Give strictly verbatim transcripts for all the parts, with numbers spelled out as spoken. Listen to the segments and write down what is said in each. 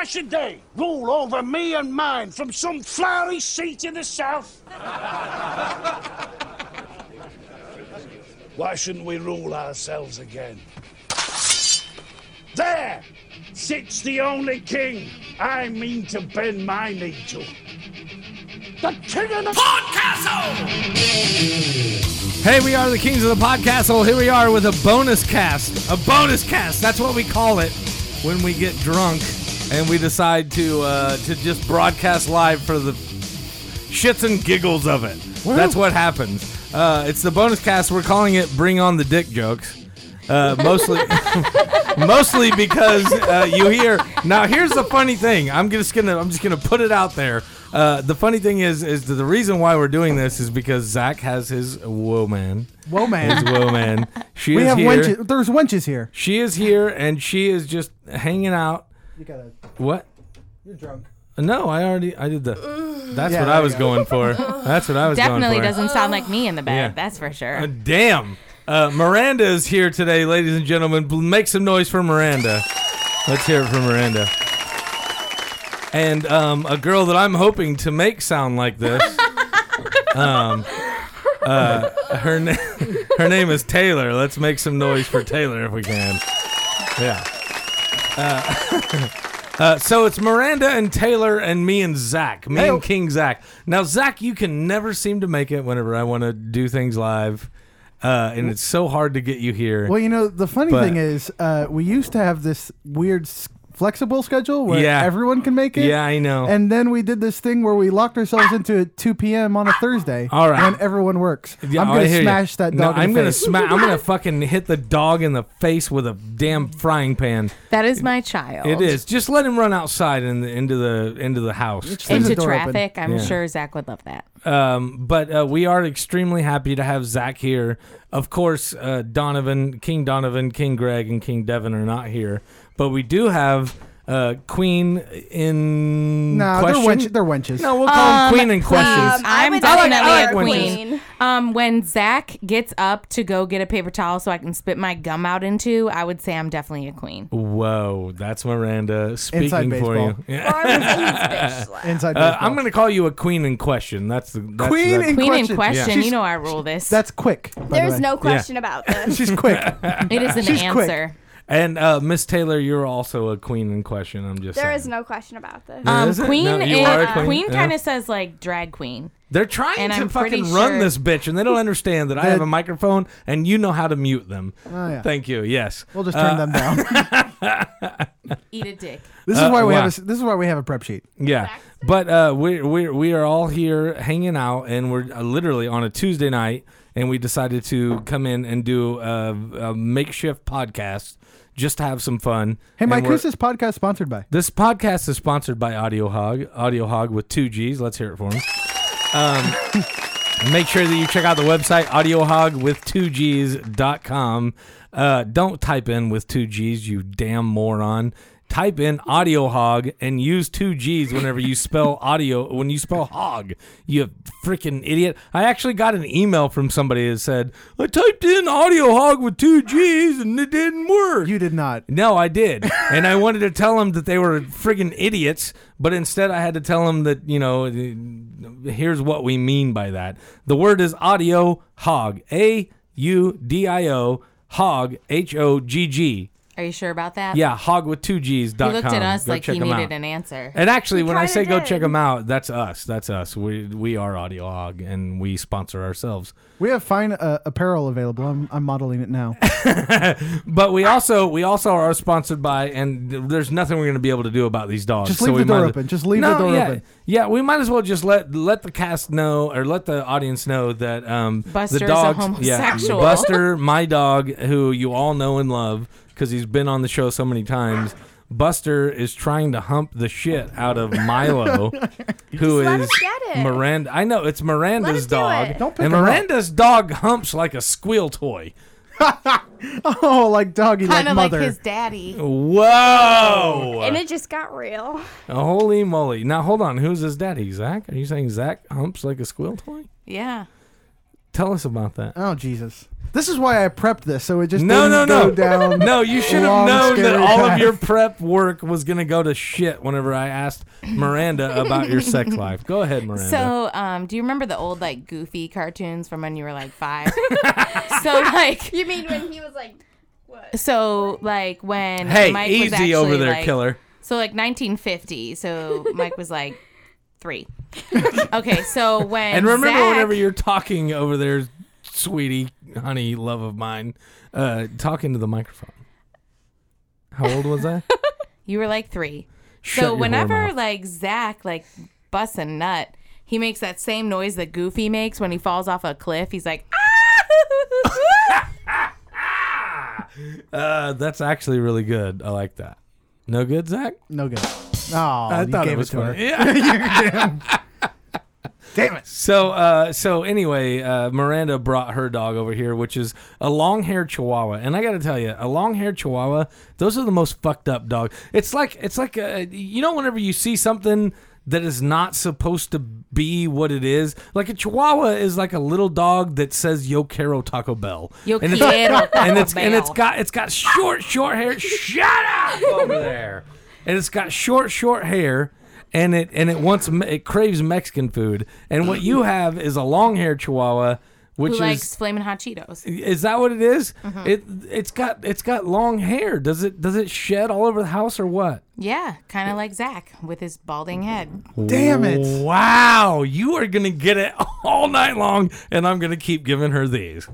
Why should they rule over me and mine from some flowery seat in the south? Why shouldn't we rule ourselves again? There sits the only king I mean to bend my knee to. The king of the Podcastle! Hey, we are the kings of the Podcastle. Here we are with a bonus cast. A bonus cast. That's what we call it when we get drunk and we decide to uh, to just broadcast live for the shits and giggles of it. Woo. That's what happens. Uh, it's the bonus cast. We're calling it Bring On the Dick Jokes. Uh, mostly, mostly because uh, you hear. Now, here's the funny thing. I'm just gonna, I'm just gonna put it out there. Uh, the funny thing is, is that the reason why we're doing this is because Zach has his whoa man. Whoa man. His whoa man. She we is have here. wenches. There's wenches here. She is here, and she is just hanging out. You gotta. What? You're drunk. No, I already. I did the. That's Yeah, what I was going for. That's what I was Definitely going for. doesn't sound like me in the bed. Yeah. That's for sure. Uh, damn. Uh, Miranda is here today, ladies and gentlemen. Make some noise for Miranda. Let's hear it for Miranda. And um, a girl that I'm hoping to make sound like this. Um, uh, her, na- her name is Taylor. Let's make some noise for Taylor if we can. Yeah. Uh, uh, so it's Miranda and Taylor and me and Zach. Me Hey. and King Zach. Now, Zach, you can never seem to make it whenever I want to do things live. Uh, and it's so hard to get you here. Well, you know, the funny But- thing is, uh, we used to have this weird s- flexible schedule where Yeah. everyone can make it. Yeah, I know. And then we did this thing where we locked ourselves into at two p.m. on a Thursday. All right. When everyone works. Yeah, I'm I going hear to you. smash that No, dog in I'm the gonna face. smack. I'm gonna fucking hit the dog in the face with a damn frying pan. That is my child. It is. Just let him run outside in the, into the into the house. Just leave the Into door open. traffic. I'm Yeah. sure Zach would love that. Um, but uh, we are extremely happy to have Zach here. Of course, uh, Donovan, King Donovan, King Greg, and King Devin are not here, but we do have uh, Queen in No, they're, question. wench- they're wenches. No, we'll call Um, him Queen in please. questions. I'm would definitely say I like a wenches. queen. Um, when Zach gets up to go get a paper towel so I can spit my gum out into, I would say I'm definitely a queen. Whoa, that's Miranda speaking Inside for you. baseball. Yeah. Or I would say he's bitch. Inside Uh, baseball. I'm going to call you a queen in question. That's the that's Queen that's, in Queen question. in question. Yeah. You She's- know I rule this. That's quick. by the There's way. no question about this. She's quick. it is an She's quick. answer. And uh, Miss Taylor, you're also a queen in question. I'm just There saying. is no question about this. Uh, Um, Is it? queen No, you is, are a queen? queen Yeah. kind of says like drag queen. They're trying And to I'm fucking pretty run sure- this bitch, and they don't understand that I have a microphone, and you know how to mute them. Oh, yeah. Thank you. Yes. We'll just turn Uh, them down. Eat a dick. This is Uh, why we wow. have a, this is why we have a prep sheet. Yeah, but uh, we we we are all here hanging out, and we're uh, literally on a Tuesday night, and we decided to come in and do a, a makeshift podcast just to have some fun. Hey, Mike, And we're- who's this podcast sponsored by? This podcast is sponsored by Audio Hog. Audio Hog with two G's. Let's hear it for him. Um, make sure that you check out the website, audio hog with two G's dot com. Uh, don't type in with two G's, you damn moron. Type in Audio Hog and use two G's whenever you spell audio, when you spell hog, you freaking idiot. I actually got an email from somebody that said, I typed in Audio Hog with two G's and it didn't work. You did not. No, I did. And I wanted to tell them that they were friggin' idiots, but instead I had to tell them that, you know, here's what we mean by that. The word is audio hog. A U D I O, hog, H O G G. Are you sure about that? Yeah, hog with two G's dot He com. looked at us Go like check he 'em needed out. an answer. And actually, when I kinda say go did. check them out, that's us. That's us. We we are Audio Hog, and we sponsor ourselves. We have fine uh, apparel available. I'm, I'm modeling it now. But we also we also are sponsored by, and th- there's nothing we're going to be able to do about these dogs. Just so leave we the door might- open. Just leave no, the door yeah, open. Yeah, we might as well just let let the cast know, or let the audience know that um, Buster's the a dogs, homosexual. Yeah, Buster, my dog, who you all know and love because he's been on the show so many times. Buster is trying to hump the shit out of Milo, who let is him get it. Miranda. I know it's Miranda's Let him do dog, it. Don't pick and him up. Miranda's dog humps like a squeal toy. Oh, like doggy, Kind like of like mother. his daddy. Whoa! And it just got real. Holy moly! Now hold on, who's his daddy? Zach? Are you saying Zach humps like a squeal toy? Yeah. Tell us about that. Oh, Jesus. This is why I prepped this, so it just No, didn't no, no. go down. No, you should have long, known that scary all path. of your prep work was going to go to shit whenever I asked Miranda about your sex life. Go ahead, Miranda. So, um, do you remember the old like Goofy cartoons from when you were like five? so like, You mean when he was like, what? so like when hey, Mike was easy actually, over there, like, killer. So like nineteen fifty. So Mike was like three. Okay, so when And remember, Zach, whenever you're talking over there, sweetie, honey, love of mine, uh, talking to the microphone. How old was I? you were like three. Shut your so whore whenever mouth. like Zach like busts a nut, he makes that same noise that Goofy makes when he falls off a cliff. He's like, ah! Uh, that's actually really good. I like that. No good, Zach? No good. Oh, I you thought gave it was to her. funny. Yeah. Damn it. So, uh, so anyway, uh, Miranda brought her dog over here, which is a long-haired Chihuahua, and I got to tell you, a long-haired Chihuahua, those are the most fucked up dogs. It's like, it's like, a, you know, whenever you see something that is not supposed to be what it is, like a Chihuahua is like a little dog that says "Yo quiero Taco Bell," Yo and quiero it's, Taco and it's and it's Bell. got it's got short, short hair. Shut up over there, and it's got short, short hair. And it and it wants it craves Mexican food, and what you have is a long-haired Chihuahua, which Who is likes flaming hot Cheetos? is that what it is? Mm-hmm. It it's got it's got long hair. Does it does it shed all over the house or what? Yeah, kind of like Zach with his balding head. Damn it. Wow, you are gonna get it all night long, and I'm gonna keep giving her these.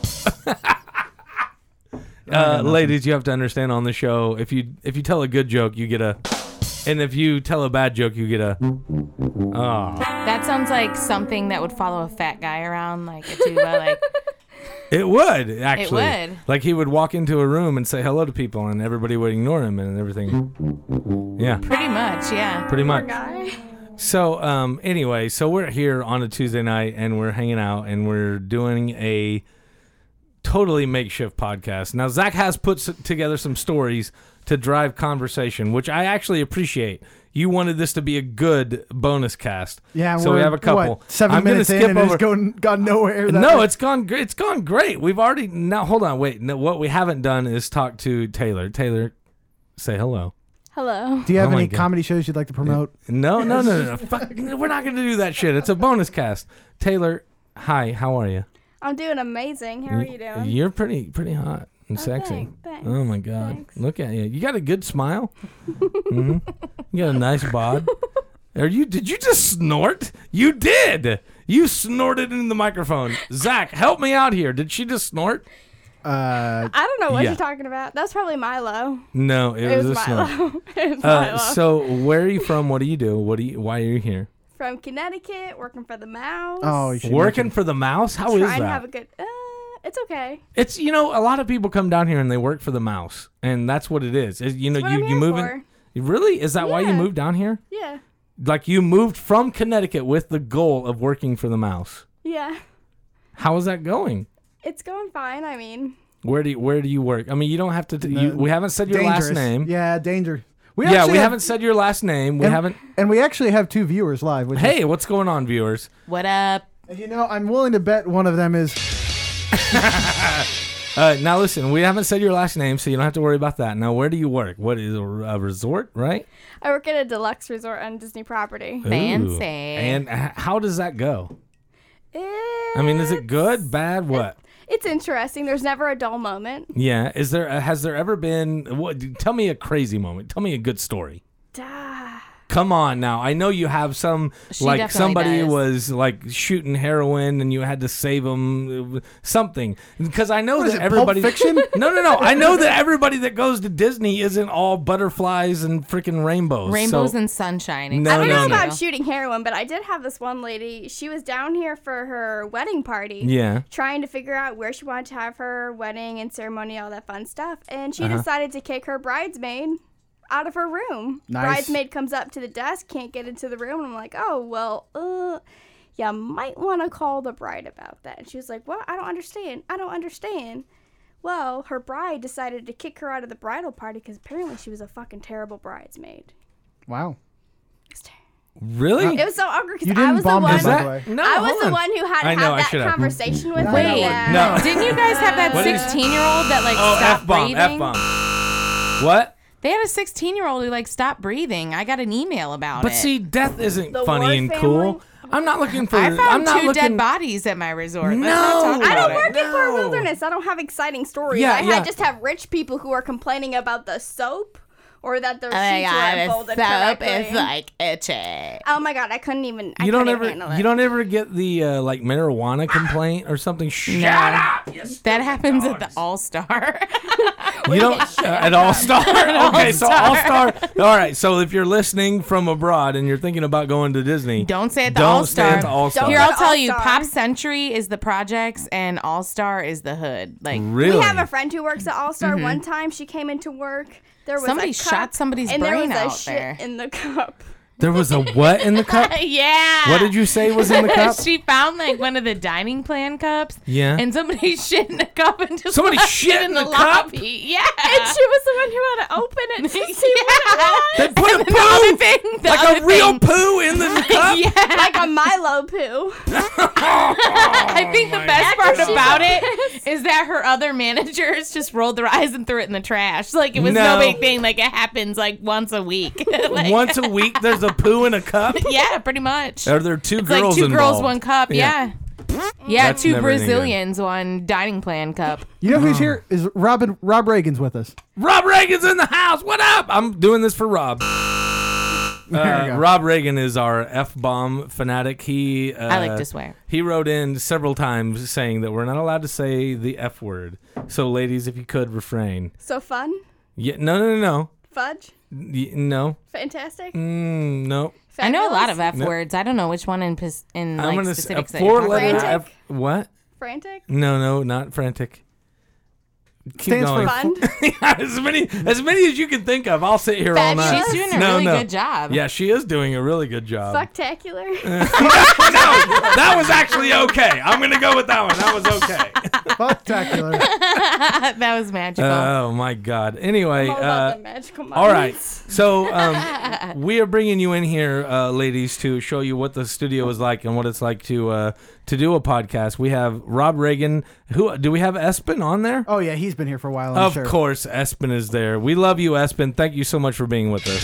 uh, ladies, you have to understand on the show, if you if you tell a good joke, you get a. And if you tell a bad joke, you get a. Oh. That sounds like something that would follow a fat guy around, like a tuba. Like It would, actually. would. Like he would walk into a room and say hello to people, and everybody would ignore him and everything. Yeah, pretty much, yeah. pretty Poor much. guy. So, um, anyway, so we're here on a Tuesday night, and we're hanging out, and we're doing a totally makeshift podcast. Now, Zach has put s- together some stories to drive conversation, which I actually appreciate. You wanted this to be a good bonus cast. Yeah, so we're, we have a couple. What, seven I'm gonna minutes skip in and over. it's going, gone nowhere. that No, way. it's gone. gr- It's gone great. We've already now. Hold on, wait. No, what we haven't done is talk to Taylor. Taylor, say hello. Hello. Do you have Oh my any God. comedy shows you'd like to promote? No, no, no, no. no. Fuck, we're not going to do that shit. It's a bonus cast. Taylor, hi. How are you? I'm doing amazing. How are you doing? You're pretty, pretty hot and Oh, sexy. thanks, thanks, Oh my God! thanks. Look at you. You got a good smile. hmm You got a nice bod. Are you? Did you just snort? You did. You snorted into the microphone. Zach, help me out here. Did she just snort? Uh, I don't know what Yeah. you're talking about. That's probably Milo. No, it, It was, was a snort. Milo. It was Uh, Milo. so where are you from? What do you do? What do you? Why are you here? From Connecticut, working for the mouse. oh, you should Working mention- for the mouse? How is Trying to that? have a good. Uh, it's okay. It's you know a lot of people come down here and they work for the mouse, and that's what it is. Is, you know That's what you I'm you here move for. in. Really? Is that why you Yeah. moved down here? Yeah. Like you moved from Connecticut with the goal of working for the mouse. Yeah. How is that going? It's going fine. I mean, Where do you, where do you work? I mean, you don't have to. T- you, No, we haven't said your dangerous. last name. Yeah, danger. We yeah, actually we have- haven't said your last name. We and, haven't. and we actually have two viewers live. Which is, Hey, what's going on, viewers? What up? and you know, I'm willing to bet one of them is. Uh, now listen, we haven't said your last name, so you don't have to worry about that. Now, where do you work? What is a, a resort, right? I work at a deluxe resort on Disney property. Fancy. Ooh. And h- how does that go? It's, I mean, is it good, bad, what? It's interesting. There's never a dull moment. Yeah. Is there? Uh, has there ever been? What? Tell me a crazy moment. Tell me a good story. Duh. Come on now. I know you have some, She like definitely somebody does. was like shooting heroin and you had to save them, something. Because I know What is that it, Pulp everybody. Fiction? No, no, no. I know that everybody that goes to Disney isn't all butterflies and freaking rainbows. Rainbows so, and sunshine. No, I don't no, know no. about shooting heroin, but I did have this one lady. She was down here for her wedding party. Yeah. Trying to figure out where she wanted to have her wedding and ceremony, all that fun stuff. And she Uh-huh. decided to kick her bridesmaid out of her room. Nice. Bridesmaid comes up to the desk, can't get into the room. And I'm like, oh, well, uh, you might want to call the bride about that. And she was like, what? I don't understand. I don't understand. Well, her bride decided to kick her out of the bridal party because apparently she was a fucking terrible bridesmaid. Wow. It was ter- Really? It was so awkward You because I didn't was the bomb one. him, by the way. No, I was hold the on. one who had to I know, have I that should have. conversation with him. Wait, Yeah. No. Didn't you guys have that What is- sixteen-year-old that like Oh, stopped F bomb, breathing? F bomb. What? They had a sixteen-year-old who like stopped breathing. I got an email about But it. see, death isn't The funny Ward and family? cool. I'm not looking for. I found I'm not two looking. dead bodies at my resort. Let's No. not talk I about don't it. work in Fort No. Wilderness. I don't have exciting stories. Yeah, I yeah. had just have rich people who are complaining about the soap or that their Oh my sheets god, weren't the folded soap correctly. is like itchy. Oh my god, I couldn't even. I You don't couldn't ever. handle it. You don't ever get the uh, like marijuana complaint or something. Shut No. up. You That happens at the All Star. You don't uh, at All Star. Okay, so All Star. All right, so if you're listening from abroad and you're thinking about going to Disney, Don't say at the don't All stay at Star. the All Star. Here, Go I'll to tell you, All-Star. Pop Century is the projects and All Star is the hood. Like Really? We have a friend who works at All Star. One time she came into work. There was Somebody a cup, shot somebody's and brain there was out a shit there. in the cup. There was a what in the cup? yeah. What did you say was in the cup? She found like one of the dining plan cups. Yeah. And somebody shit in the cup and just Somebody left shit it in the, the cup? lobby. Yeah. And she was the one who had to open it to see They put a And the other poo, thing, the like other a real thing- poo in the cup. Yeah. like a Milo poo. I think the best part Actually, about she it is that her other managers just rolled their eyes and threw it in the trash. Like it was No. no, big thing. Like it happens like once a week. Like, Once a week, there's a poo in a cup. yeah, pretty much. Are there two It's girls like two involved? girls, one cup. Yeah. Yeah. Yeah, That's two never any good. Brazilians, one dining plan cup. You know who's here? Is Robin? Rob Reagan's with us. Rob Reagan's in the house. What up? I'm doing this for Rob. There Uh, you go. Rob Reagan is our F-bomb fanatic. He uh, I like to swear. He wrote in several times saying that we're not allowed to say the F word. So, ladies, if you could refrain. So fun, Yeah, no, no, no, no, fudge, Y- no, fantastic. mm, no. I know a lot of fabulous, F No. words. I don't know which one in pis- in I'm like gonna say a specifics that you're talking four-letter about. Frantic? F. What? frantic, No, no, not frantic. Keep Stands for going. fun. as many as many as you can think of. I'll sit here all night. Fabulous. She's doing a No, really no. good job. Yeah, she is doing a really good job. Fucktacular. That was actually okay. I'm gonna go with that one. That was okay. Spectacular. That was magical. Oh my God. Anyway, All about uh, the magical all right. moments. So um, we are bringing you in here, uh, ladies, to show you what the studio is like and what it's like to uh, to do a podcast. We have Rob Reagan. Who do we have? Espen on there? Oh yeah, he's been here for a while. I'm Of sure. course, Espen is there. We love you, Espen. Thank you so much for being with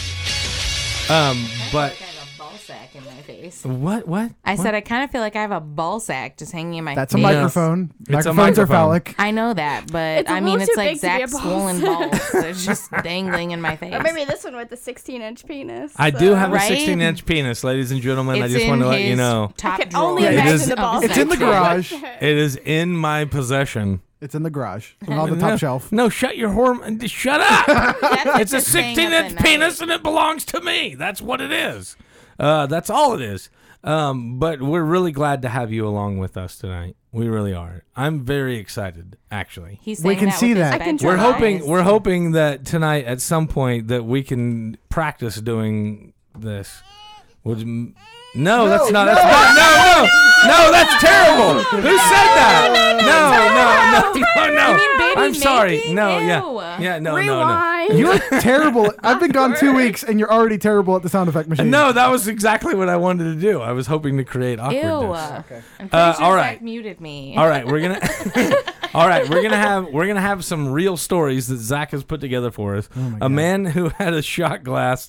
us. Um, but I have a ball sack in my face. what? What? I said I kind of feel like I have a ball sack just hanging in my That's a face. microphone. It's a Microphones microphone. are phallic. I know that, but It's a I mean, little it's too like big to be a Zach's ball swollen sack. balls. They're just dangling in my face. Or maybe this one with the sixteen inch penis. I do so- have a Right? sixteen inch penis, ladies and gentlemen. I It's just in want to let you his know. Top I can drawer. only Yeah, it imagine is- the balls. It's in the garage. It is in my possession. It's in the garage on the No, top shelf. No, shut your horn. Shut up. That's like It's a just staying sixteen up inch at night. penis and it belongs to me. That's what it is. Uh, that's all it is. Um, but we're really glad to have you along with us tonight. We really are. I'm very excited, actually. He's We saying can that see with his that. I can bedroom We're try. hoping eyes. we're hoping that tonight at some point that we can practice doing this. Would m- no, that's not. That's not. No, no, no. That's terrible. Who said that? No, no, no, no, no. You mean baby I'm sorry. making? No, Ew. yeah, yeah, no, no, Rewind. You're terrible. I've been gone two weeks and you're already terrible at the sound effect no. machine. No, that was exactly what I wanted to do. I was hoping to create Ew. awkwardness. I'm pretty Uh, sure all Zach right. muted me. All right, we're gonna. all right, we're gonna have we're gonna have some real stories that Zach has put together for us. my a God. man who had a shot glass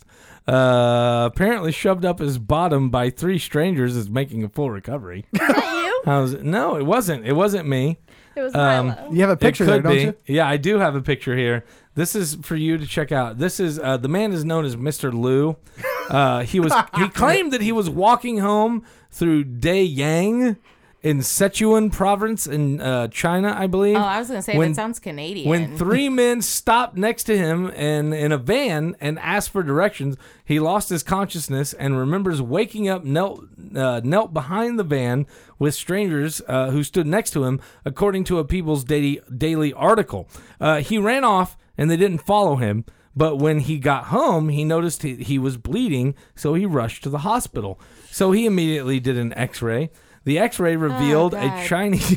uh, apparently shoved up his bottom by three strangers is making a full recovery. Is that you? How's it? No, it wasn't. It wasn't me. It was Um, Milo. You have a picture it there, could don't be. you? Yeah, I do have a picture here. This is for you to check out. This is uh, the man is known as Mister Liu. Uh, he was he claimed that he was walking home through Dayang in Sichuan province in uh, China, I believe. Oh, I was gonna say When- that sounds Canadian. When three men stopped next to him in, in a van and asked for directions, he lost his consciousness and remembers waking up, knelt, uh, knelt behind the van with strangers uh, who stood next to him, according to a People's Daily, Daily article. Uh, he ran off and they didn't follow him, but when he got home, he noticed he, he was bleeding, so he rushed to the hospital. So he immediately did an x-ray. The x-ray revealed a God. Chinese...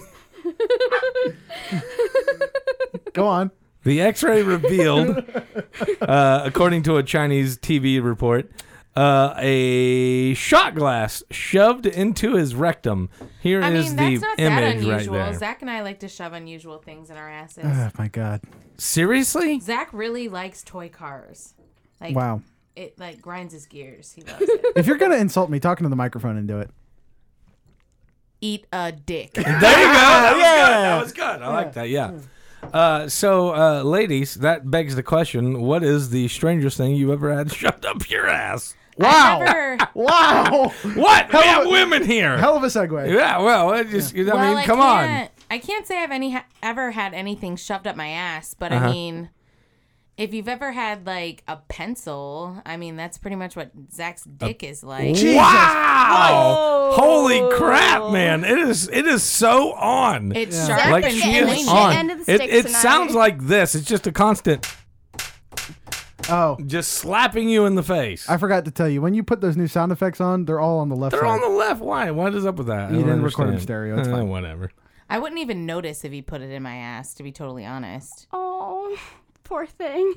Go on. The X-ray revealed, uh, according to a Chinese T V report, uh, a shot glass shoved into his rectum. Here I is mean, the that's not that image right unusual. there. Zach and I like to shove unusual things in our asses. Oh my god. Seriously? Zach really likes toy cars. Like, Wow. It like grinds his gears. He loves it. If you're gonna insult me, talking to the microphone and do it. Eat a dick. There you go. That was good. That was good. I like that. Yeah. Uh, so, uh, ladies, that begs the question: what is the strangest thing you ever had shoved up your ass? Wow. Never, Wow. What? We Hell have of a- women here. Hell of a segue. Yeah. Well, it just. I well, mean, I come on. can't, I can't say I've any ha- ever had anything shoved up my ass, but Uh-huh. I mean, if you've ever had like a pencil, I mean, that's pretty much what Zach's dick is like. Wow! Holy crap, man! It is. It is so on. It's Yeah. sharp like and she getting is the on. end of the It, stick it tonight. sounds like this. It's just a constant, Oh, just slapping you in the face. I forgot to tell you. When you put those new sound effects on, they're all on the left They're side. on the left. Why? What is up with that? I You don't didn't record in understand. stereo, it's Eh, fine. whatever. I wouldn't even notice if he put it in my ass, to be totally honest. Oh, poor thing.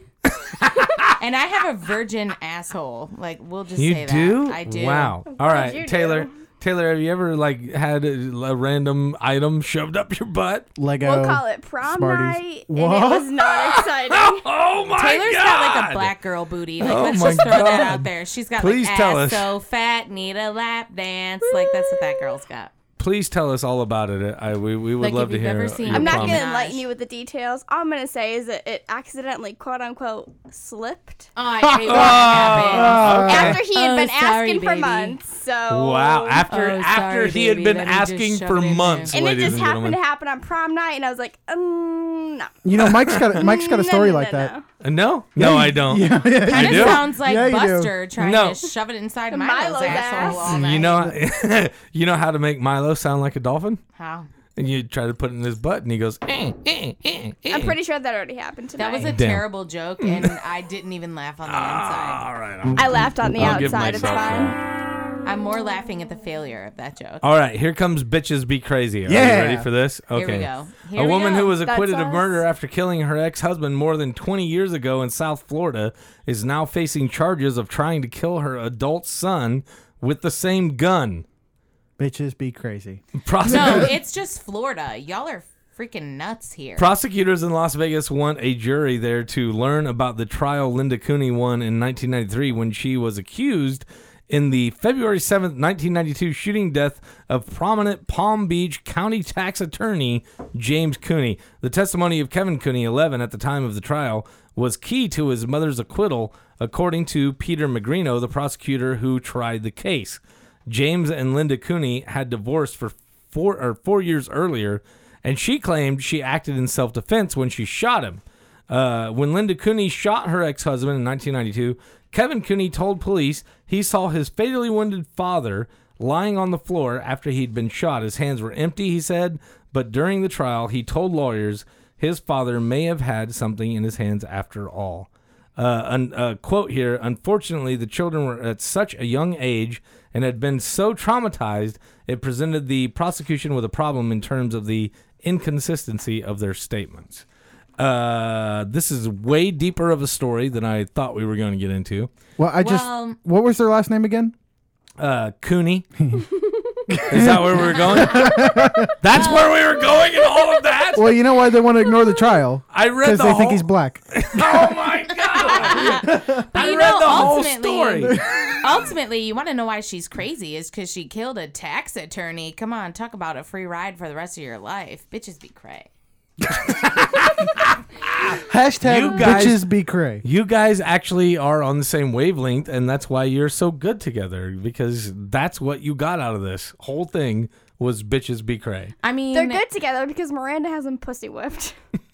And I have a virgin asshole. Like, we'll just You say do? that. I do. Wow. All What right, did you Taylor. do? Taylor, have you ever like had a, a random item shoved up your butt? Lego. We'll call it prom Smarties. night, What? and it was not exciting. Oh my Taylor's god! got like a black girl booty. Like, Oh let's my just throw that God. out there. She's got Please like tell ass us. so fat, need a lap dance. Like, that's what that girl's got. Please tell us all about it. I we, we would Like, love if to you've hear. ever seen- your I'm not prom. going to Gosh. enlighten you with the details. All I'm going to say is that it accidentally, quote unquote, slipped. Oh, I hate when that happens. After he had Oh, been sorry, asking for baby. months. So Wow! After Oh, after sorry, he had baby. been Let me just asking shove for it in months, And it ladies just and happened gentlemen. to happen on prom night, and I was like, um, no. You know, Mike's got Mike's got a No, story no, like no, that. no. Uh, no, no, I don't. Yeah, yeah, I Kind do. of sounds like Yeah, you do. Buster trying No. to shove it inside Milo's Milo's, asshole ass. all night. You know, you know how to make Milo sound like a dolphin? How? And you try to put it in his butt, and he goes. Eh, eh, eh, eh. I'm pretty sure that already happened tonight. That was a Damn. terrible joke, and I didn't even laugh on the inside. All right. I'll, I laughed on the I'll give outside. It's myself fine. that. I'm more laughing at the failure of that joke. All right, here comes bitches be crazy. Are Yeah. you ready for this? Okay. Here we go. Here a we woman go. who was That's acquitted of us. murder after killing her ex-husband more than twenty years ago in South Florida is now facing charges of trying to kill her adult son with the same gun. Bitches be crazy. No, Prosecutors, it's just Florida. Y'all are freaking nuts here. prosecutors in Las Vegas want a jury there to learn about the trial Linda Cooney won in nineteen ninety-three when she was accused in the February seventh, nineteen ninety-two shooting death of prominent Palm Beach County tax attorney James Cooney. The testimony of Kevin Cooney, eleven at the time of the trial, was key to his mother's acquittal, according to Peter Magrino, the prosecutor who tried the case. James and Linda Cooney had divorced for four or four years earlier, and she claimed she acted in self-defense when she shot him. Uh, when Linda Cooney shot her ex-husband in nineteen ninety-two, Kevin Cooney told police he saw his fatally wounded father lying on the floor after he'd been shot. His hands were empty, he said, but during the trial, he told lawyers his father may have had something in his hands after all. Uh, un, uh, quote here, unfortunately, the children were at such a young age and had been so traumatized, it presented the prosecution with a problem in terms of the inconsistency of their statements. Uh, this is way deeper of a story than I thought we were going to get into. Well, I just. Well- What was their last name again? Uh, Cooney. Is that where we were going? That's where we were going in all of that? Well, you know why they want to ignore the trial? I read Because the they whole... think he's black. Oh, my God. But I you read know, the whole ultimately, story. ultimately, you want to know why she's crazy is because she killed a tax attorney. Come on, talk about a free ride for the rest of your life. Bitches be cray. Hashtag You guys- bitches be cray. You guys actually are on the same wavelength, and that's why you're so good together, because that's what you got out of this whole thing was bitches be cray. I mean, They're good together because Miranda has him pussy whipped.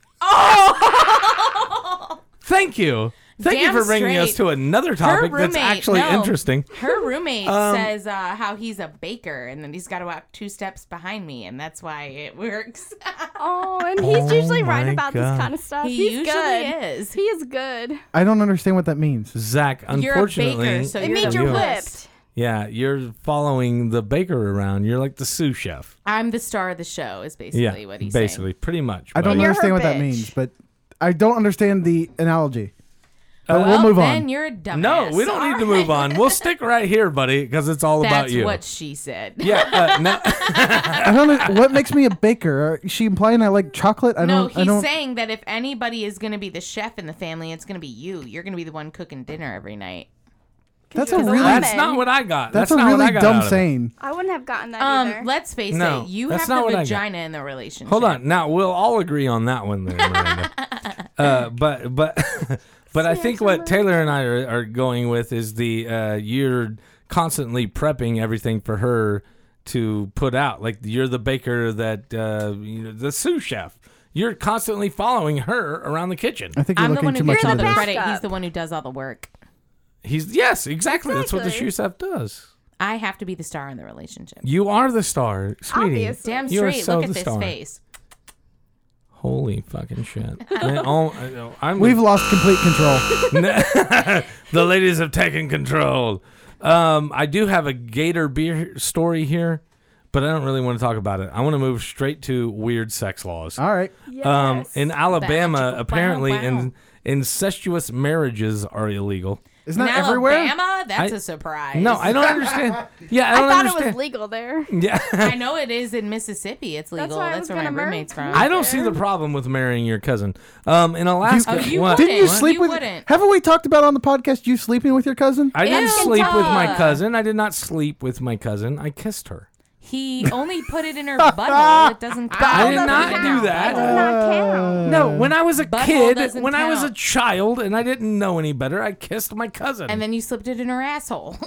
Thank you. Thank Damn you for bringing us straight. to another topic that's roommate- actually no. interesting. Her roommate Um, says uh, how he's a baker and then he's got to walk two steps behind me, and that's why it works. Oh, and he's Oh usually right my about God. this kind of stuff. He He's usually good. is. He is good. I don't understand what that means. Zach, You're a unfortunately, baker, so It you're means the you're host. whipped. yeah, you're following the baker around. You're like the sous chef. I'm the star of the show, is basically Yeah, what he's basically, pretty much. I don't but- you're her understand what that bitch. means, but I don't understand the analogy. But well, we'll move then on. you're a dumbass. No, we don't need to move on. We'll stick right here, buddy, because it's all That's about you. what she said. Yeah. Uh, no, I don't know what makes me a baker. Is she implying I like chocolate? I No, don't. I he's don't. saying that if anybody is going to be the chef in the family, it's going to be you. You're going to be the one cooking dinner every night. That's a Because really. I'm that's in. not what I got. That's, That's, a not what I really got dumb out of it. saying. I wouldn't have gotten that either. Um, let's face No, it, you that's have not what the I got. vagina in the relationship. Hold on. Now we'll all agree on that one, there, Miranda. uh, but but but I think what Taylor and I are, are going with is the uh, you're constantly prepping everything for her to put out. Like you're the baker that uh, you know, the sous chef. You're constantly following her around the kitchen. I think you're I'm the looking one too who much gets all into the this. credit. Backup. He's the one who does all the work. He's yes, exactly. That's what the Exactly. sous chef does. I have to be the star in the relationship. You are the star, sweetie. Obviously. Damn You are straight. so Look at the this star. face. Holy fucking shit! Man, oh, I know. I'm We've lost complete control. the ladies have taken control. Um, I do have a Gator beer story here, but I don't really want to talk about it. I want to move straight to weird sex laws. All right. Yes. Um, in Alabama, Magical. apparently, Wow, wow. in, incestuous marriages are illegal. Isn't In that everywhere? Alabama, that's I- a surprise. No, I don't understand. Yeah, I I don't thought understand. it was legal there. yeah. I know it is in Mississippi. It's legal. why I That's, was where my gonna marry roommate's from. I don't see the problem with marrying your cousin. Um, in Alaska, Oh, you what? wouldn't. Didn't you What? sleep You with? wouldn't. Haven't we talked about on the podcast you sleeping with your cousin? I didn't Ew. sleep with my Ew. cousin. I did not sleep with my cousin. I kissed her. He only put it in her butthole. It doesn't count. I did doesn't not count. do that. That does not count. No, when I was a Butthole kid, doesn't when I was a count. child and I didn't know any better, I kissed my cousin. And then you slipped it in her asshole.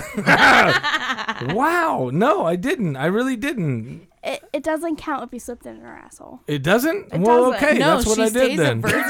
wow, no, I didn't. I really didn't. It, it doesn't count if you slipped it in her asshole. It doesn't? It well, doesn't. okay, no, that's what she I stays did then. a virgin.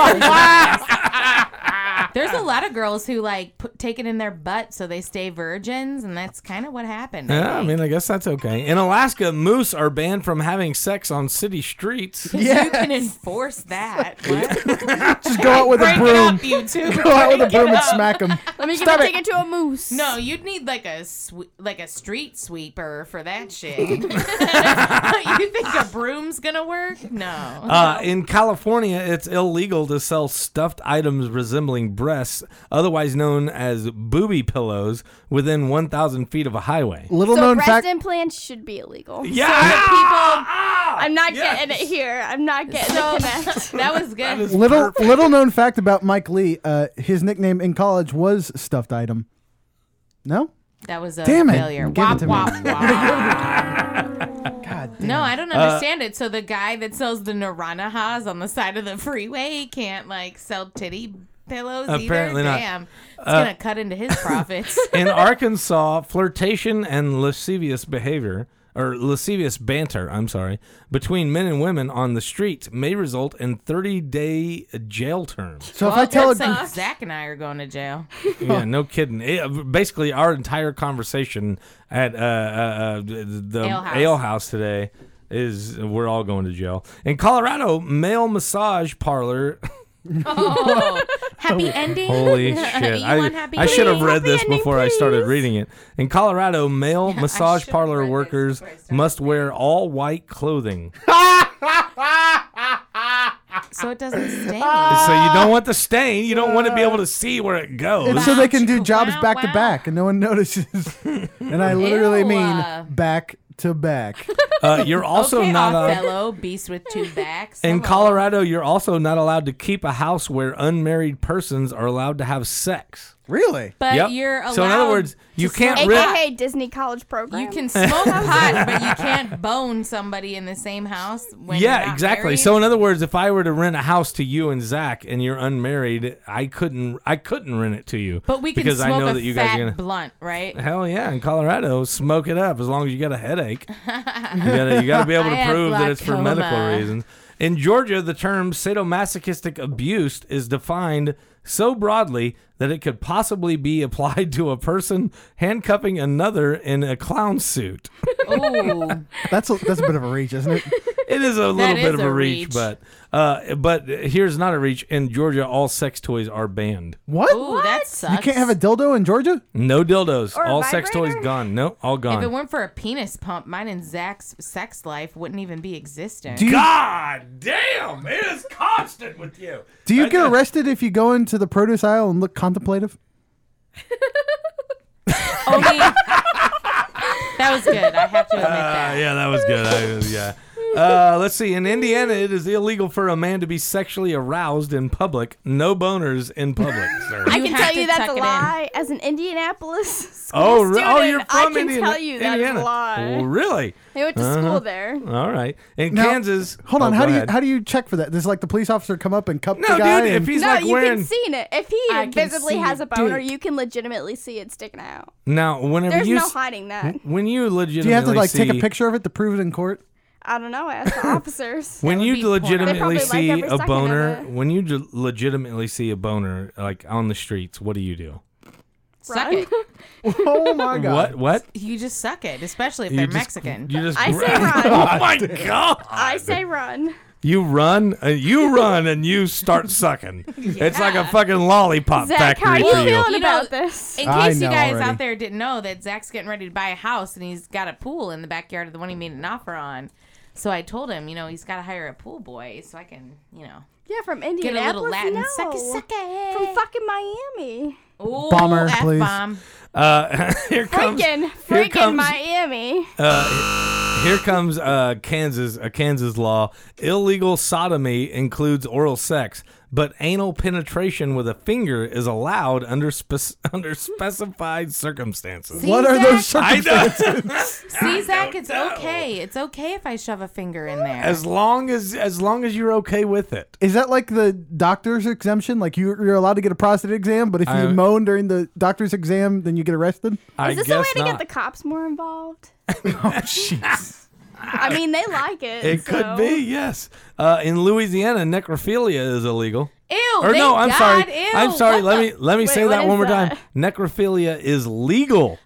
There's a lot of girls who like put, take it in their butt so they stay virgins, and that's kind of what happened. Yeah, I think. mean, I guess that's okay. In Alaska, moose are banned from having sex on city streets. You can enforce that. What? Just go out with a Break it broom. up, you two. Go out with a Break it broom and up. smack him. Let me give Stop a it. ticket to a moose. No, you'd need like a swe- like a street sweeper for that shit. You think a broom's gonna work? No. Uh, in California, it's illegal to sell stuffed items resembling breasts, otherwise known as booby pillows, within one thousand feet of a highway. Little So known breast fact. implants should be illegal. Yeah, I'm not getting it here. I'm not getting So the connect. that was good. is Little little known fact about Mike Lee. Uh, his nickname in college was stuffed item. No. That was a Damn it. failure. Give it Wop, to me. wop, wop. God damn. No, I don't understand it. So the guy that sells the Naranjas on the side of the freeway can't like sell titty pillows Apparently either. not. Damn, it's gonna cut into his profits. In Arkansas, flirtation and lascivious behavior, or lascivious banter, I'm sorry, between men and women on the streets may result in thirty-day jail terms. So if Well, I tell a that's like Zach and I are going to jail. Yeah, no kidding. It- basically, our entire conversation at uh, uh, uh, the Ale House. ale house today is we're all going to jail. In Colorado, male massage parlor. Oh, happy ending. Holy You shit! want I, happy I should have ending? read Happy this ending, before I started please. reading it. In Colorado, male I massage should've parlor read this workers before I started must wear all white clothing. So it doesn't sting. So you don't want the stain. You don't want to be able to see where it goes. It's so they can do jobs Wow, back to wow. back and no one notices. And I literally Ew, mean uh. back to back. Uh, you're also okay, not allowed. fellow beast with two backs. In Hello. Colorado, you're also not allowed to keep a house where unmarried persons are allowed to have sex. Really? but Yep. you're allowed. So in other words, you to can't smoke rip- pot. A K A Disney college program. You can smoke pot, but you can't bone somebody in the same house when you're Yeah, not exactly. married. So in other words, if I were to rent a house to you and Zach, and you're unmarried, I couldn't. I couldn't rent it to you. but we can because smoke I know a that you fat guys are gonna. blunt, right? Hell yeah, in Colorado, smoke it up as long as you got a headache. You gotta, you gotta be able I to have prove that it's for medical glaucoma. reasons. In Georgia, the term sadomasochistic abuse is defined so broadly that it could possibly be applied to a person handcuffing another in a clown suit. Ooh. That's a, that's a bit of a reach, isn't it? It is a little is bit of a a reach, reach. but uh, but here's not a reach. In Georgia, all sex toys are banned. What? Ooh, that sucks. You can't have a dildo in Georgia? No dildos. Or a All sex toys vibrator? gone. Nope, all If it gone. weren't for a penis pump, mine and Zach's sex life wouldn't even be existent. Do you, God damn! It is constant with you. do you That get guy- arrested if you go into the produce aisle and look contemplative? Only that was good. I have to admit Uh, that. yeah, that was good. I, yeah. Uh, let's see. In Indiana, it is illegal for a man to be sexually aroused in public. No boners in public, sir. I You can have tell to you that's tuck a it in. lie. As an Indianapolis school Oh, re- student, oh, you're from I can Indiana. tell you that's Indiana. a lie. Oh, really? I went to Uh-huh. school there. All right. In Now, Kansas. Hold on. Oh, how go do you ahead. how do you check for that? Does like the police officer come up and cup No, the guy? dude. If and- he's no, like you wearing can see it. If he I can visibly see has it. a boner, Dude. you can legitimately see it sticking out. now, whenever There's you no s- hiding that. when you legitimately do you have to like see, take a picture of it to prove it in court? I don't know. Ask the officers. When would you be porno. They legitimately probably like see every a second of boner, it. when you ge- legitimately see a boner like on the streets, what do you do? Suck Run. it. Oh my god! What? What? You just suck it, especially if You they're just- Mexican. You just I say grab- run. Oh my god! I say run. You run, uh, you run, and you start sucking. It's like a fucking lollipop Zach, how factory you for you. feeling You know- about this? In I case you know guys already. out there didn't know that Zach's getting ready to buy a house and he's got a pool in the backyard of the one he made an offer on. So I told him, you know, he's got to hire a pool boy so I can, you know, Yeah, from get a Indianapolis. little Latin no. sucky sucky. From fucking Miami. Ooh, Bomber, please. F-bomb. Uh, here comes, Freaking, here freaking comes, Miami. uh, here comes uh, Kansas, a Kansas law. Illegal sodomy includes oral sex, but anal penetration with a finger is allowed under spec- under specified circumstances. See, What are those Zach? I circumstances? know. See, Zach, it's know. okay. It's okay if I shove a finger in there. As long as as long as you're okay with it. Is that like the doctor's exemption? Like you, you're allowed to get a prostate exam, but if you I- moan during the doctor's exam, then you get arrested? I Is this guess a way to not. get the cops more involved? Oh, jeez. I mean, they like it. It so. could be, yes. Uh, in Louisiana, necrophilia is illegal. Ew, Or thank no, I'm God. sorry. Ew, I'm sorry. what Let the- me let me Wait, say what that is one more that? time. Necrophilia is legal.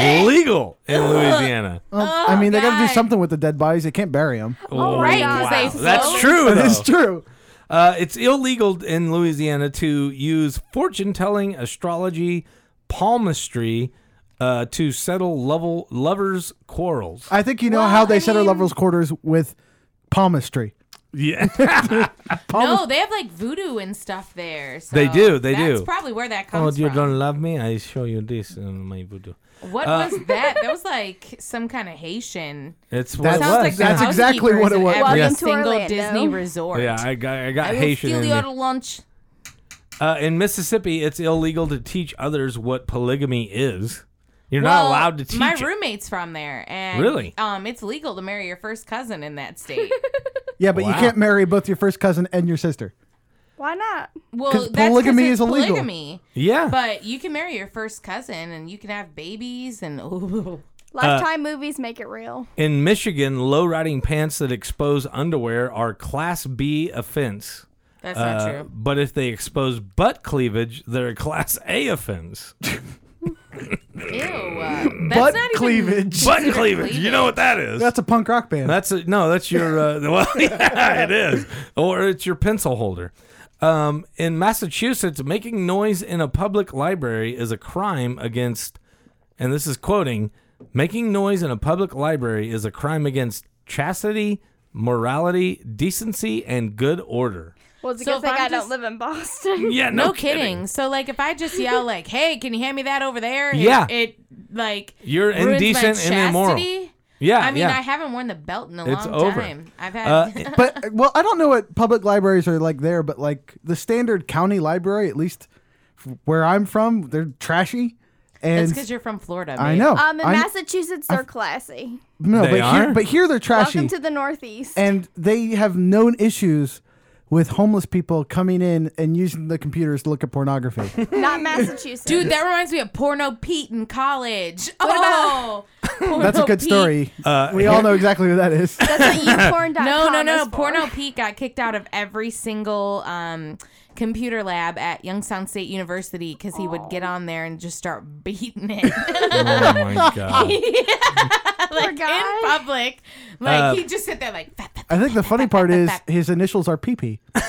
legal in Louisiana. Well, I mean, they got to do God. something with the dead bodies. They can't bury them. Oh, right, God. 'cause they wow. That's float. true. That is though. true. Uh, it's illegal in Louisiana to use fortune telling, astrology, palmistry uh, to settle level lovers' quarrels. I think you know Well, how they I settle mean- lovers' quarters with palmistry. Yeah. No, they have like voodoo and stuff there. So They do, they that's do. probably where that Oh, comes you from. don't love me? I show you this in my voodoo. What Uh, was that? That was like some kind of Haitian. It's what That's- it Sounds was. like the That's exactly what it housekeepers was. at every Welcome to single Orlando. Disney resort. Yeah, I got I got I will Haitian steal in your me. lunch. Uh, in Mississippi, it's illegal to teach others what polygamy is. You're well, not allowed to teach My it. roommate's from there, and Really? um, it's legal to marry your first cousin in that state. Yeah, but you Wow. can't marry both your first cousin and your sister. Why not? Well, 'Cause that's polygamy it's is illegal. Polygamy, Yeah. but you can marry your first cousin, and you can have babies, and ooh. Lifetime movies make it real. In Michigan, low-riding pants that expose underwear are Class B offense. That's Uh, not true. But if they expose butt cleavage, they're a Class A offense. Ew. Uh, that's Butt not cleavage. Butt Consider cleavage. You know what that is? That's a punk rock band. That's a, no, that's your, uh, well, yeah, it is. Or it's your pencil holder. Um, in Massachusetts, making noise in a public library is a crime against, and this is quoting, making noise in a public library is a crime against chastity, morality, decency, and good order. Well, it's a So good if thing I'm I just- don't live in Boston. Yeah, no, No, kidding. So, like, if I just yell, like, "Hey, can you hand me that over there?" It- Yeah. It, like You're ruins my indecent and immoral. chastity. Yeah, I mean, yeah. I haven't worn the belt in a It's long over. time. I've had. Uh, But well, I don't know what public libraries are like there, but like the standard county library, at least f- where I'm from, they're trashy. That's And because you're from Florida. I babe. know. Um, in I- Massachusetts, they're classy. no, They but are? here, but here they're trashy, Welcome to the Northeast. and they have known issues with homeless people coming in and using the computers to look at pornography. Not Massachusetts. Dude, that reminds me of Porno Pete in college. Oh, Porno That's a good Pete. story. Uh, we all know exactly who that is. That's what youporn dot com No, no, no. is for. Porno Pete got kicked out of every single um, computer lab at Youngstown State University because he would get on there and just start beating it. oh my god. like guy. in public. Like Uh, he just sit there like. Fap, fap, I think the funny fap, part fap, is fap. his initials are P P. Uh,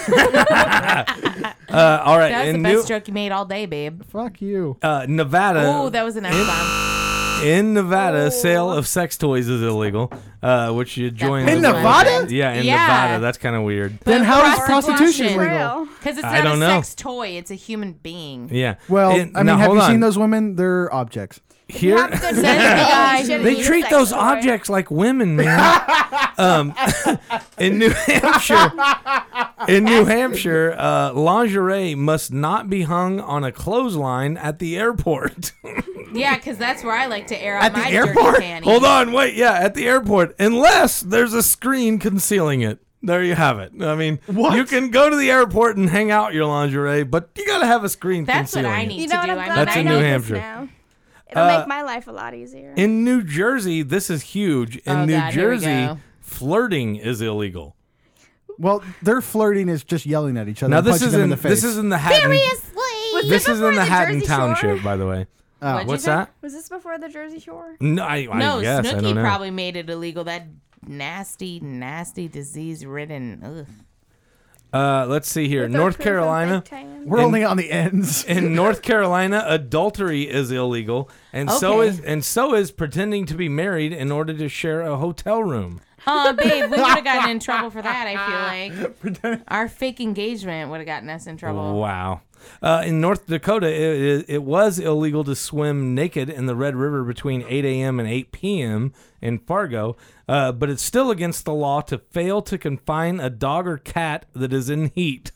all right, That was the in best New, joke you made all day, babe. Fuck you. uh, Nevada. Oh, that was an F bomb. In Nevada, Oh. sale of sex toys is illegal, uh, which you join. In the- Nevada? Yeah, in Yeah. Nevada. That's kind of weird. Then how is prostitution Prostitution. legal? Because it's I not don't a know. sex toy; it's a human being. Yeah. Well, And- I mean, now, have hold you on. seen those women? They're objects. Here, Have good Says the guy. shouldn't they use treat sex those toy. objects like women, man. um, in New Hampshire, in New Hampshire, uh, lingerie must not be hung on a clothesline at the airport. Yeah, because that's where I like to air out At the my airport? dirty panties. Hold on, wait, yeah, at the airport, unless there's a screen concealing it. There you have it. I mean, What? you can go to the airport and hang out your lingerie, but you got to have a screen That's what concealing I it. need You to know do. what? I'm I glad That's I in know New this Hampshire. now. It'll Uh, make my life a lot easier. In New Jersey, this is huge. In Oh, New God, here we Jersey, go. flirting is illegal. Well, their flirting is just yelling at each other. Now and this punching is them in, in the face. this is in the Hatton. Was This this is in before the Hatton Jersey Shore? Township, by the way. Oh. What'd you What's say? that? Was this before the Jersey Shore? No, I, I No, guess I Snooki don't know. probably made it illegal. That nasty, nasty, disease-ridden. Ugh. Uh, let's see here. With the North proof of Carolina. big tan. We're in- only on the ends. In North Carolina, adultery is illegal, and so Okay. is and so is pretending to be married in order to share a hotel room. Oh, babe, we would have gotten in trouble for that, I feel like. Our fake engagement would have gotten us in trouble. Wow. Uh, in North Dakota, it, it, it was illegal to swim naked in the Red River between eight a.m. and eight p.m. in Fargo, uh, but it's still against the law to fail to confine a dog or cat that is in heat.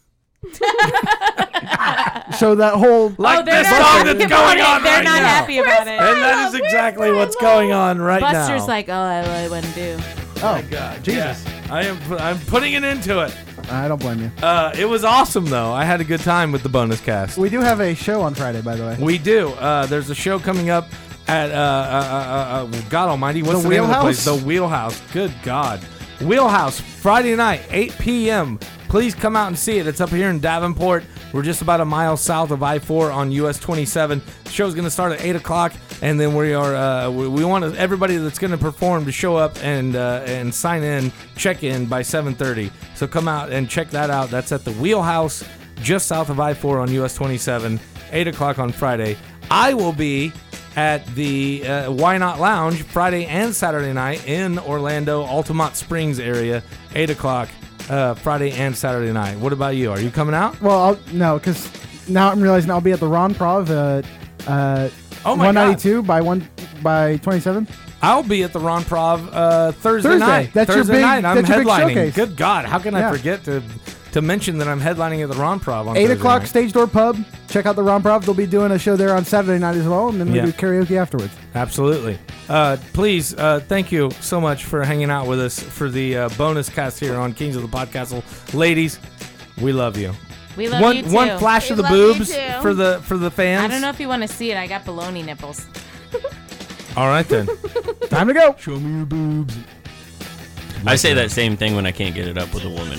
So that whole Like Oh, they're this not song happy that's about going it. on They're right not now. happy about it. And that is exactly what's going on right Buster's now. like, oh, I, I wouldn't do. oh God, Jesus, yeah. I am I'm putting it into it. I don't blame you. Uh, it was awesome though. I had a good time with the bonus cast. We do have a show on Friday, by the way. We do. Uh, there's a show coming up at uh, uh, uh, uh, God Almighty. What's The the, name of the place? Wheelhouse? The Wheelhouse. Good God. Wheelhouse Friday night, eight p.m. Please come out and see it. It's up here in Davenport. We're just about a mile south of I four on U S twenty-seven. The show's going to start at eight o'clock, and then we are uh, we, we want everybody that's going to perform to show up and uh, and sign in, check in by seven thirty. So come out and check that out. That's at the Wheelhouse, just south of I four on U S twenty-seven, eight o'clock on Friday. I will be at the uh, Why Not Lounge Friday and Saturday night in Orlando, Altamont Springs area, eight o'clock. Uh, Friday and Saturday night. What about you? Are you coming out? Well, I'll, no, because now I'm realizing I'll be at the Ron Prov at uh, Oh my one ninety-two by one by twenty-seven. I'll be at the Ron Prov uh, Thursday, Thursday. night. That's your Thursday big- night. I'm that's your big headlining. showcase. Good God, how can I Yeah. forget to to mention that I'm headlining at the Ron Prov on Eight Thursday o'clock night. Stage Door Pub. Check out the Ron Prov. They'll be doing a show there on Saturday night as well, and then we Yeah. do karaoke afterwards. Absolutely. Uh, please, uh, thank you so much for hanging out with us for the uh, bonus cast here on Kings of the Podcastle. Ladies, we love you. We love one you too. one flash of We the love you boobs too. for the for the fans. I don't know if you want to see it. I got baloney nipples. All right then. Time to go. Show me your boobs. I say that same thing when I can't get it up with a woman.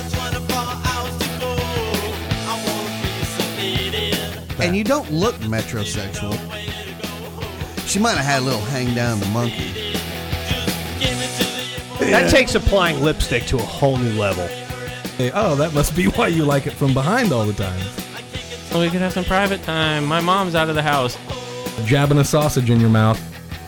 And you don't look metrosexual. She might have had a little hang down the monkey. That takes applying lipstick to a whole new level. Hey, oh, that must be why you like it from behind all the time. Well, we could have some private time. My mom's out of the house. Jabbing a sausage in your mouth.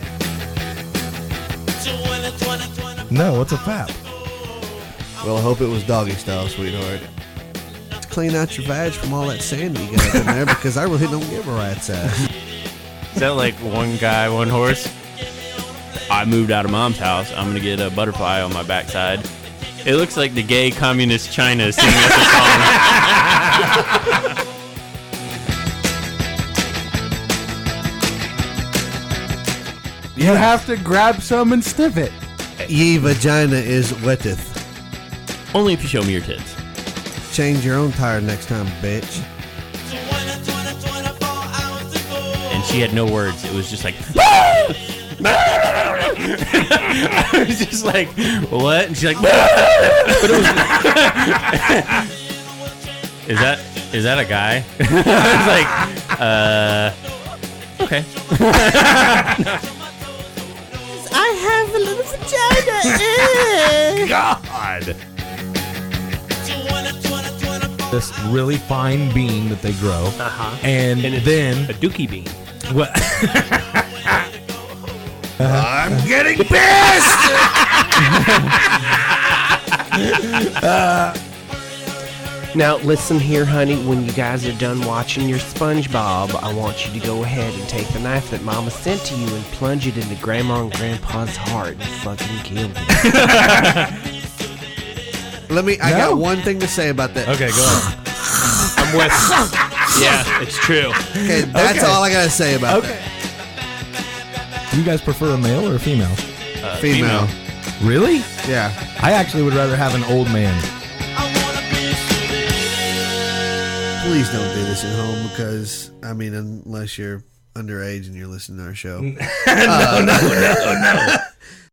No, what's a fap? Well, I hope it was doggy style, sweetheart. Clean out your vag from all that sand you got up in there, because I really don't give a rat's ass. Is that like one guy, one horse? I moved out of mom's house. I'm gonna get a butterfly on my backside. It looks like the gay communist China singing us a song. You have to grab some and sniff it. Ye vagina is wetteth. Only if you show me your tits. Change your own tire next time, bitch. And she had no words. It was just like. I was just like, what? And she's like, but it was. Is that is that a guy? I was like, uh, okay. I have a little vagina. God. This really fine bean that they grow, Uh-huh. and, And it's then a dookie bean. what? I'm getting pissed. Now, listen here, honey. When you guys are done watching your SpongeBob, I want you to go ahead and take the knife that Mama sent to you and plunge it into Grandma and Grandpa's heart and fucking kill them. Let me. I No. got one thing to say about that. Okay, go ahead. I'm with Yeah, it's true. Okay, that's Okay. all I gotta say about Okay. Do you guys prefer a male or a female? that. Female. Really? Yeah. I actually would rather have an old man. Please don't do this at home because I mean, unless you're underage and you're listening to our show. no, no, no, no.